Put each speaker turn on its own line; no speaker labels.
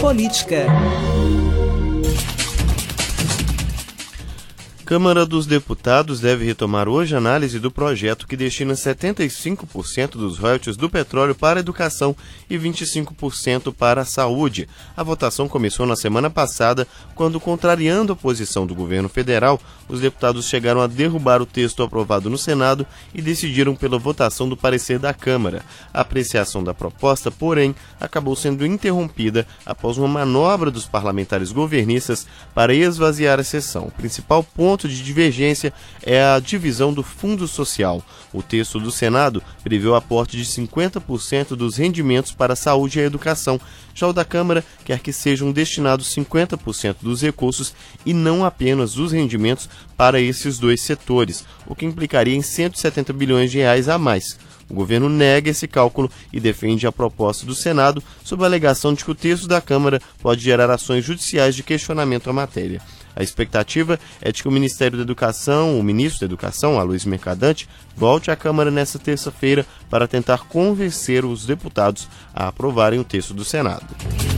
política.
Câmara dos Deputados deve retomar hoje a análise do projeto que destina 75% dos royalties do petróleo para a educação e 25% para a saúde. A votação começou na semana passada, quando, contrariando a posição do governo federal, os deputados chegaram a derrubar o texto aprovado no Senado e decidiram pela votação do parecer da Câmara. A apreciação da proposta, porém, acabou sendo interrompida após uma manobra dos parlamentares governistas para esvaziar a sessão. O principal ponto de divergência é a divisão do Fundo Social. O texto do Senado prevê o aporte de 50% dos rendimentos para a saúde e a educação. Já o da Câmara quer que sejam destinados 50% dos recursos e não apenas os rendimentos para esses dois setores, o que implicaria em 170 bilhões de reais a mais. O governo nega esse cálculo e defende a proposta do Senado sob a alegação de que o texto da Câmara pode gerar ações judiciais de questionamento à matéria. A expectativa é de que o ministro da Educação, Aloysio Mercadante, volte à Câmara nesta terça-feira para tentar convencer os deputados a aprovarem o texto do Senado.